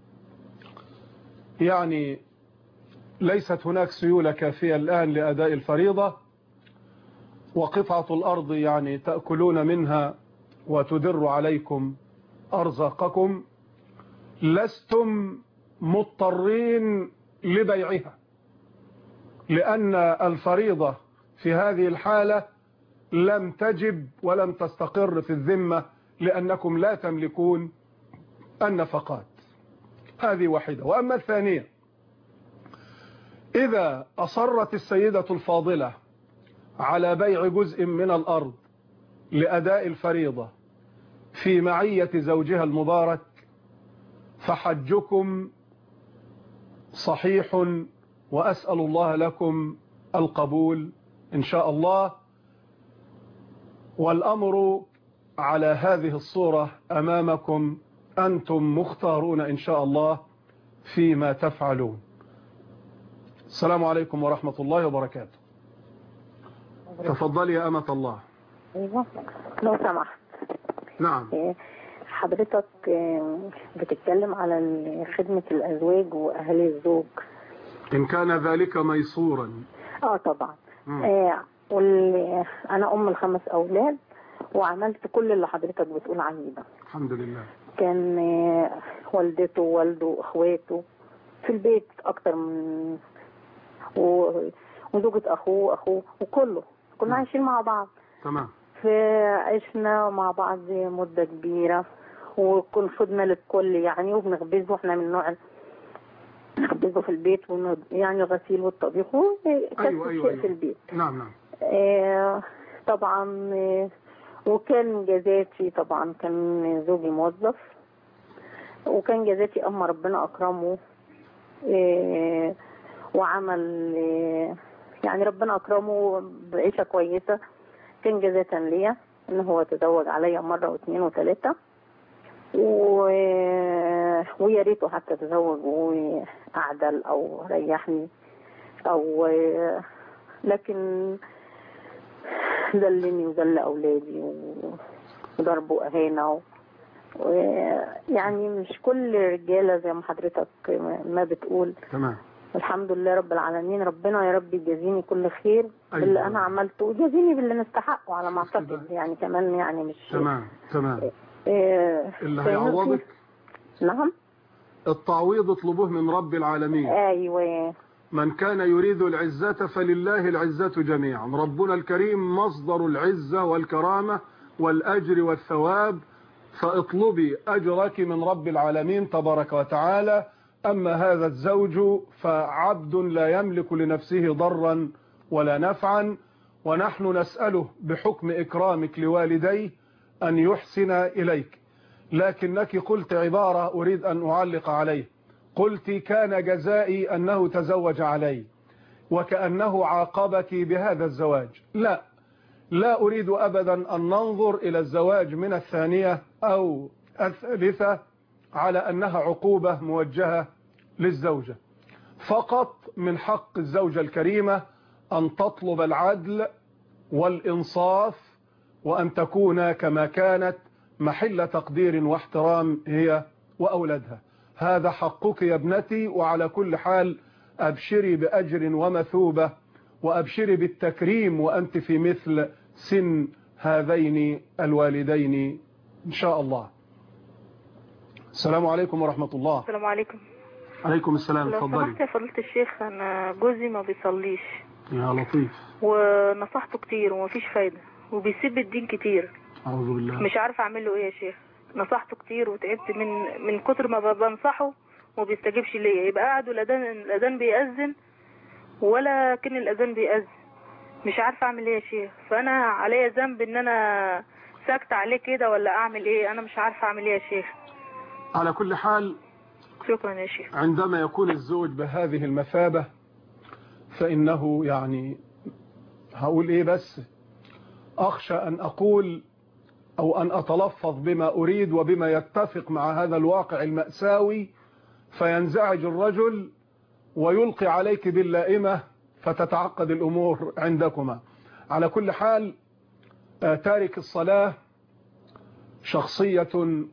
يعني ليست هناك سيولة كافية الآن لأداء الفريضة، وقطعة الأرض يعني تأكلون منها وتدر عليكم أرزاقكم، لستم مضطرين لبيعها، لأن الفريضة في هذه الحالة لم تجب ولم تستقر في الذمة، لأنكم لا تملكون النفقات. هذه واحدة. وأما الثانية، إذا أصرت السيدة الفاضلة على بيع جزء من الأرض لأداء الفريضة في معية زوجها المبارك فحجكم صحيح، وأسأل الله لكم القبول إن شاء الله. والأمر على هذه الصورة أمامكم، أنتم مختارون إن شاء الله فيما تفعلون. السلام عليكم ورحمة الله وبركاته. تفضلي يا أمة الله. ايوه لو سمحت. نعم. حضرتك بتتكلم على خدمة الأزواج وأهالي الزوج، إن كان ذلك ميسورا. اه طبعا. آه واللي أنا أم الخمس أولاد وعملت كل اللي حضرتك بتقول عليه ده. الحمد لله. كان آه والدته ووالده وإخواته في البيت أكتر من و... وزوجة أخوه أخوه وكله كنا عايشين مع بعض. تمام. فعشنا مع بعض مدة كبيرة وكن خدنا للكل يعني، وبنخبزه احنا من نوع نخبزه في البيت ون... يعني الغسيل والطبيخ وكل أيوة شيء أيوة أيوة. في البيت. نعم نعم. آه طبعا آه وكان جزاتي طبعا كان زوجي موظف، وكان جزاتي أما ربنا أكرمه آه وعمل آه يعني ربنا أكرمه بعيشة كويسة. كان جزاة ليا ان هو تزوج عليا مرة واثنين وثلاثة و... ويا ريته حتى تزوج وأعدل او ريحني او لكن ذلني وذل اولادي وضربوا اهانة و... يعني مش كل رجالة زي ما حضرتك ما بتقول. تمام. الحمد لله رب العالمين، ربنا يا رب يجازيني كل خير. أيوة. باللي انا عملته ويجازيني باللي نستحقه على ما اعتقد يعني كمان يعني مش تمام تمام. إيه اللي هيعوضك. نعم. التعويض اطلبوه من رب العالمين. ايوه. من كان يريد العزة فلله العزة جميعا، ربنا الكريم مصدر العزة والكرامة والأجر والثواب، فاطلبي أجرك من رب العالمين تبارك وتعالى. أما هذا الزوج فعبد لا يملك لنفسه ضرا ولا نفعا، ونحن نسأله بحكم إكرامك لوالديه أن يحسن إليك. لكنك قلت عبارة أريد أن أعلق عليه، قلت كان جزائي أنه تزوج علي وكأنه عاقبك بهذا الزواج. لا لا أريد أبدا أن ننظر إلى الزواج من الثانية أو الثالثة على أنها عقوبة موجهة للزوجة. فقط من حق الزوجة الكريمة أن تطلب العدل والإنصاف وأن تكون كما كانت محل تقدير واحترام هي وأولادها. هذا حقك يا ابنتي، وعلى كل حال أبشري بأجر ومثوبة، وأبشري بالتكريم وأنت في مثل سن هذين الوالدين إن شاء الله. السلام عليكم ورحمة الله. السلام عليكم. عليكم السلام. لو اتفضلي. سمحت يا فضيلة الشيخ، أنا جوزي ما بيصليش يا لطيف، ونصحته كتير ومفيش فايدة، وبيسيب الدين كتير. أعوذ بالله. مش عارفة أعمل له إيه يا شيخ. نصحته كتير وتعبت من من كتر ما بنصحه وما بيستجيبش ليا. يبقى قاعد والأذان الأذان بيأذن ولا كن الأذان بيأذن. مش عارفة أعمل إيه يا شيخ. فأنا عليا ذنب إن أنا ساكت عليه كده ولا أعمل إيه؟ أنا مش عارفة أعمل إيه يا شيخ. على كل حال شكرا يا شيخ. عندما يكون الزوج بهذه المثابة فإنه يعني هقول إيه، بس أخشى أن أقول أو أن أتلفظ بما أريد وبما يتفق مع هذا الواقع المأساوي، فينزعج الرجل ويلقي عليك باللائمة فتتعقد الأمور عندكما. على كل حال تارك الصلاة شخصية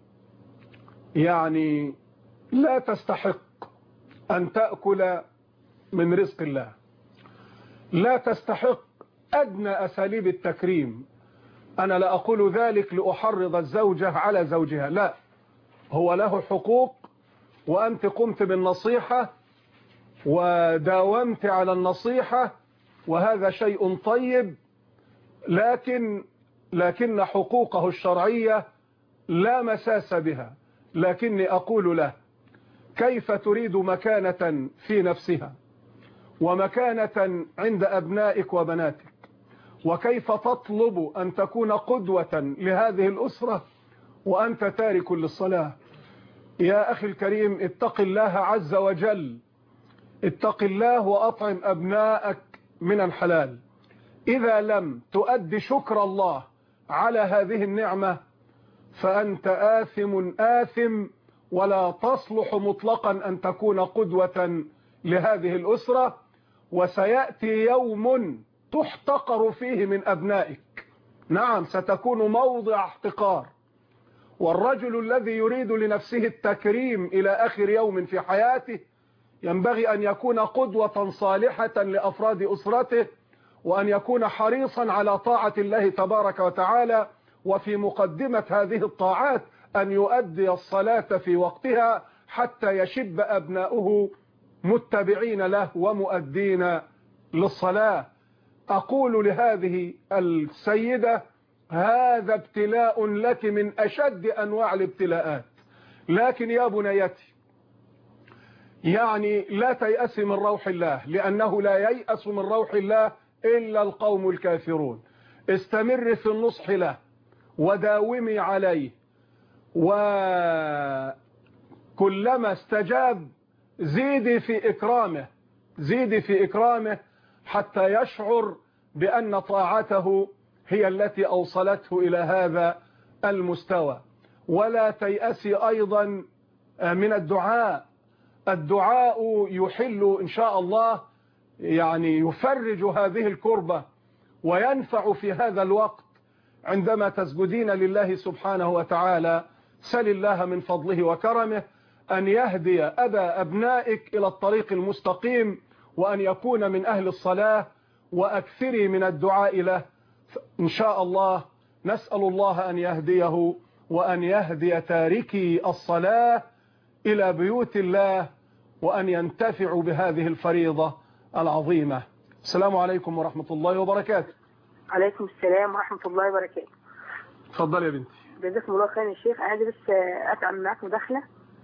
يعني لا تستحق أن تأكل من رزق الله، لا تستحق أدنى أساليب التكريم. أنا لا أقول ذلك لأحرض الزوجة على زوجها، لا، هو له حقوق وأنت قمت بالنصيحة وداومت على النصيحة وهذا شيء طيب، لكن لكن حقوقه الشرعية لا مساس بها. لكني أقول له كيف تريد مكانة في نفسها ومكانة عند أبنائك وبناتك، وكيف تطلب أن تكون قدوة لهذه الأسرة وأنت تارك للصلاة؟ يا أخي الكريم اتق الله عز وجل، اتق الله وأطعم أبنائك من الحلال. إذا لم تؤدي شكر الله على هذه النعمة فأنت آثم آثم، ولا تصلح مطلقا أن تكون قدوة لهذه الأسرة. وسيأتي يوم تحتقر فيه من أبنائك، نعم ستكون موضع احتقار. والرجل الذي يريد لنفسه التكريم إلى آخر يوم في حياته ينبغي أن يكون قدوة صالحة لأفراد أسرته، وأن يكون حريصا على طاعة الله تبارك وتعالى، وفي مقدمة هذه الطاعات أن يؤدي الصلاة في وقتها حتى يشب أبناؤه متبعين له ومؤدين للصلاة. أقول لهذه السيدة هذا ابتلاء لك من أشد أنواع الابتلاءات، لكن يا بنيتي يعني لا تيأسي من روح الله، لأنه لا ييأس من روح الله إلا القوم الكافرون. استمر في النصح له وداومي عليه، وكلما استجاب زيدي في إكرامه زيدي في إكرامه حتى يشعر بأن طاعته هي التي أوصلته إلى هذا المستوى. ولا تيأسي أيضا من الدعاء. الدعاء يحل إن شاء الله، يعني يفرج هذه الكربة وينفع في هذا الوقت. عندما تسجدين لله سبحانه وتعالى سل الله من فضله وكرمه أن يهدي أبا أبنائك إلى الطريق المستقيم، وأن يكون من أهل الصلاة، وأكثري من الدعاء له إن شاء الله. نسأل الله أن يهديه وأن يهدي تاركي الصلاة إلى بيوت الله، وأن ينتفعوا بهذه الفريضة العظيمة. السلام عليكم ورحمة الله وبركاته. عليكم السلام ورحمة الله وبركاته. اتفضل يا بنتي. جزاكم الله خير يا شيخ. أنا عايزة بس أتعامل معاك مداخلة.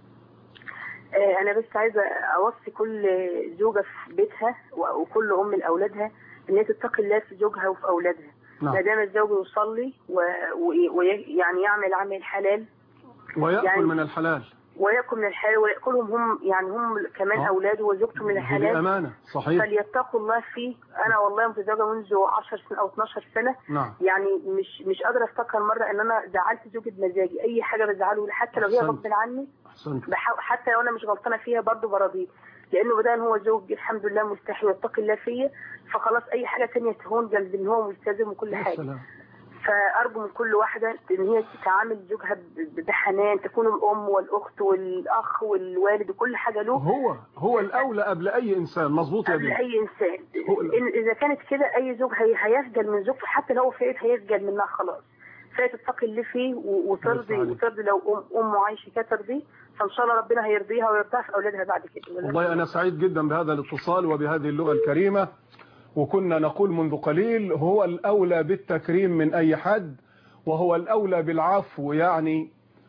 أنا بس عايزة أوصي كل زوجة في بيتها وكل أم لأولادها إن هي تتقي الله في زوجها وفي أولادها. ما دام الزوج يصلي ويعني يعمل عمل حلال ويأكل يعني من الحلال ويأكل من الحلال ويأكلهم هم يعني هم كمان آه. أولاده وزوجته من الحلال بأمانة. صحيح. فليتقوا الله فيه. أنا والله متزوجة منذ عشر سنين أو اثناشر سنة. نعم. يعني مش مش قادرة أفتكر مرة إن أنا زعلت زوجي بمزاجي. أي حاجة بزعله حتى لو هي غصب عني، حتى لو أنا مش غلطانة فيها برضه براضيه، لأنه بدأ هو زوج الحمد لله مستحي ويتقي الله فيا، فخلاص أي حاجة تانية تهون جنب إن هو ملتزم وكل حاجة. سلام. فأرجو من كل واحدة إن هي تتعامل زوجها بحنان، تكون الأم والأخت والأخ والوالد وكل حاجة له. هو هو الأولى قبل أي إنسان. مظبوط يا بنتي. قبل أي إنسان. إن إذا كانت كده أي زوج هيسجل من زوجته، حتى لو فات هيسجل منها خلاص. فهي تتقي اللي فيه وترضي وترضي لو أم أمه عايشة كده ترضيه، فإن شاء الله ربنا هيرضيها ويرضيها في أولادها بعد كده. والله أنا سعيد جدا بهذا الاتصال وبهذه اللغة الكريمة. وكنا نقول منذ قليل هو الأولى بالتكريم من أي حد، وهو الأولى بالعفو يعني،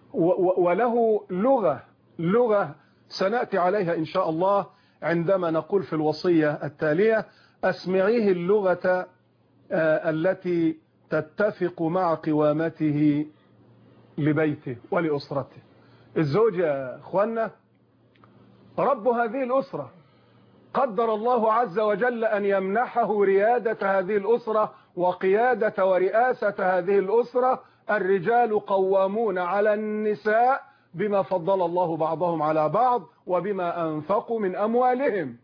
وله لغة لغة سنأتي عليها إن شاء الله عندما نقول في الوصية التالية: أسمعيه اللغة التي تتفق مع قوامته لبيته ولأسرته. الزوج يا أخوانا رب هذه الأسرة، قدر الله عز وجل أن يمنحه ريادة هذه الأسرة وقيادة ورئاسة هذه الأسرة. الرجال قوامون على النساء بما فضل الله بعضهم على بعض وبما أنفقوا من أموالهم.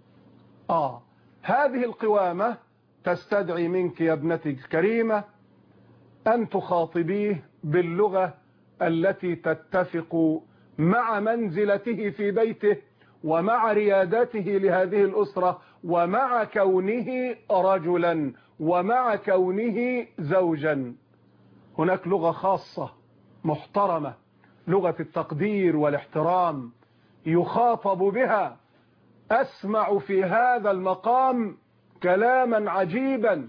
آه هذه القوامة تستدعي منك يا ابنتي الكريمة أن تخاطبيه باللغة التي تتفق مع منزلته في بيته ومع ريادته لهذه الأسرة ومع كونه رجلا ومع كونه زوجا. هناك لغة خاصة محترمة، لغة التقدير والاحترام، يخاطب بها. أسمع في هذا المقام كلاما عجيبا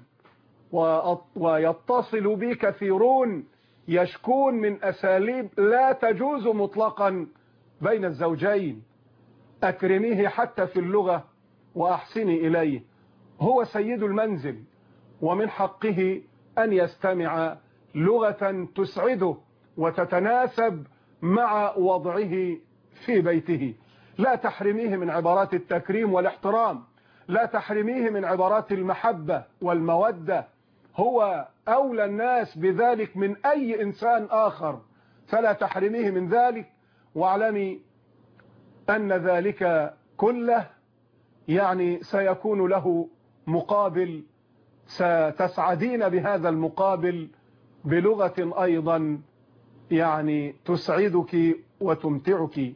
ويتصل بي كثيرون يشكون من أساليب لا تجوز مطلقا بين الزوجين. أكرميه حتى في اللغة وأحسني إليه. هو سيد المنزل ومن حقه أن يستمع لغة تسعده وتتناسب مع وضعه في بيته. لا تحرميه من عبارات التكريم والاحترام، لا تحرميه من عبارات المحبة والمودة. هو أولى الناس بذلك من أي إنسان آخر، فلا تحرميه من ذلك، واعلمي أن ذلك كله يعني سيكون له مقابل، ستسعدين بهذا المقابل بلغة أيضا يعني تسعدك وتمتعك.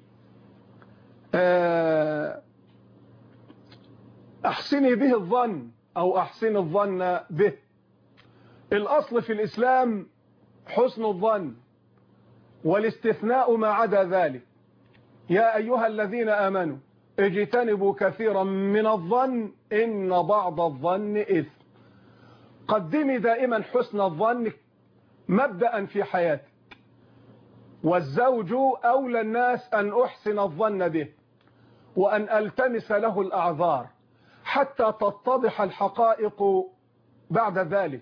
أحسني به الظن أو أحسن الظن به. الأصل في الإسلام حسن الظن، والاستثناء ما عدا ذلك. يا أيها الذين آمنوا اجتنبوا كثيرا من الظن إن بعض الظن إثم. قدمي دائما حسن الظن مبدأ في حياتك، والزوج أولى الناس أن أحسن الظن به وأن ألتمس له الأعذار حتى تتضح الحقائق بعد ذلك،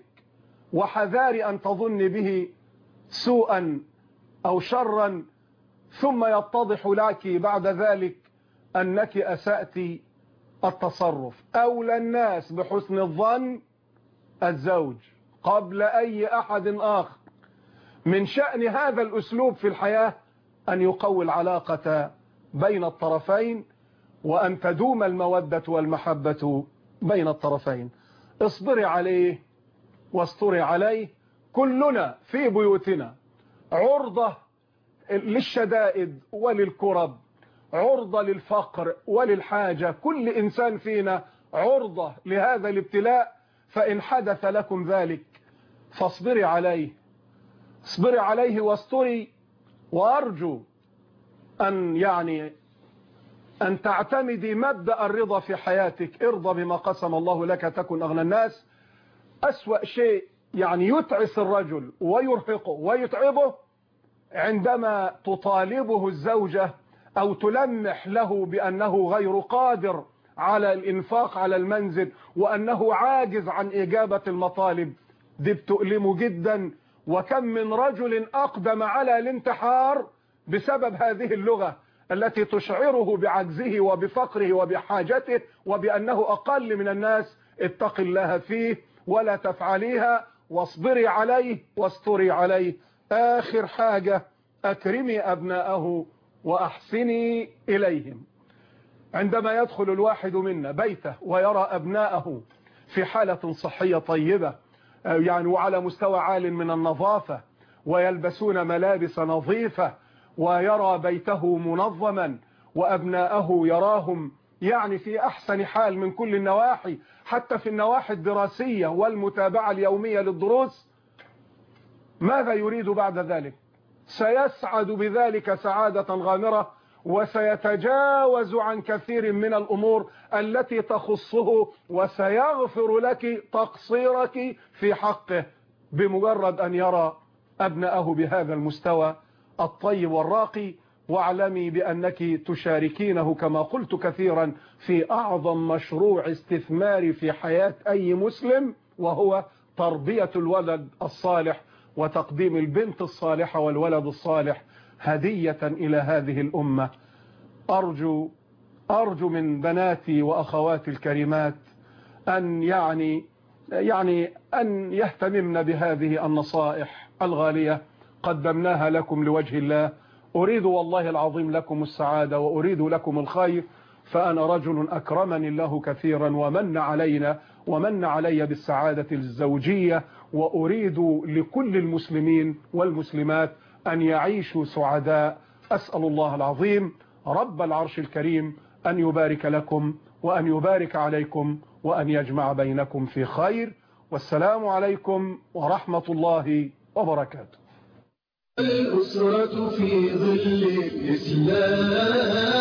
وحذاري أن تظن به سوءا أو شرا ثم يتضح لك بعد ذلك أنك أسأت التصرف. أولى الناس بحسن الظن الزوج قبل أي أحد آخر. من شأن هذا الأسلوب في الحياة أن يقوي العلاقة بين الطرفين، وأن تدوم المودة والمحبة بين الطرفين. اصبري عليه واستري عليه. كلنا في بيوتنا عرضة للشدائد وللكرب، عرضة للفقر وللحاجة، كل إنسان فينا عرضة لهذا الابتلاء. فإن حدث لكم ذلك فاصبري عليه، اصبري عليه واستري، وأرجو أن يعني أن تعتمدي مبدأ الرضا في حياتك. ارضى بما قسم الله لك تكن أغنى الناس. أسوأ شيء يعني يتعس الرجل ويرهقه ويتعبه عندما تطالبه الزوجة أو تلمح له بأنه غير قادر على الإنفاق على المنزل وأنه عاجز عن إجابة المطالب. دي بتؤلمه جدا. وكم من رجل أقدم على الانتحار بسبب هذه اللغة التي تشعره بعجزه وبفقره وبحاجته وبأنه أقل من الناس. اتق الله فيه ولا تفعليها، واصبري عليه واستري عليه. آخر حاجة، أكرمي أبناءه وأحسني إليهم. عندما يدخل الواحد منا بيته ويرى أبناءه في حالة صحية طيبة يعني وعلى مستوى عال من النظافة، ويلبسون ملابس نظيفة، ويرى بيته منظما، وأبناءه يراهم يعني في أحسن حال من كل النواحي، حتى في النواحي الدراسية والمتابعة اليومية للدروس، ماذا يريد بعد ذلك؟ سيسعد بذلك سعادة غامرة، وسيتجاوز عن كثير من الأمور التي تخصه، وسيغفر لك تقصيرك في حقه بمجرد أن يرى أبناءه بهذا المستوى الطيب والراقي. واعلمي بأنك تشاركينه كما قلت كثيرا في أعظم مشروع استثماري في حياة أي مسلم، وهو تربية الولد الصالح وتقديم البنت الصالحة والولد الصالح هدية إلى هذه الأمة. أرجو أرجو من بناتي وأخواتي الكريمات أن يعني يعني أن يهتممن بهذه النصائح الغالية قدمناها لكم لوجه الله. أريد والله العظيم لكم السعادة وأريد لكم الخير، فأنا رجل أكرمني الله كثيرا ومن علينا ومن علي بالسعادة الزوجية، وأريد لكل المسلمين والمسلمات أن يعيشوا سعداء. أسأل الله العظيم رب العرش الكريم أن يبارك لكم وأن يبارك عليكم وأن يجمع بينكم في خير، والسلام عليكم ورحمة الله وبركاته. الأسرة في ظل الإسلام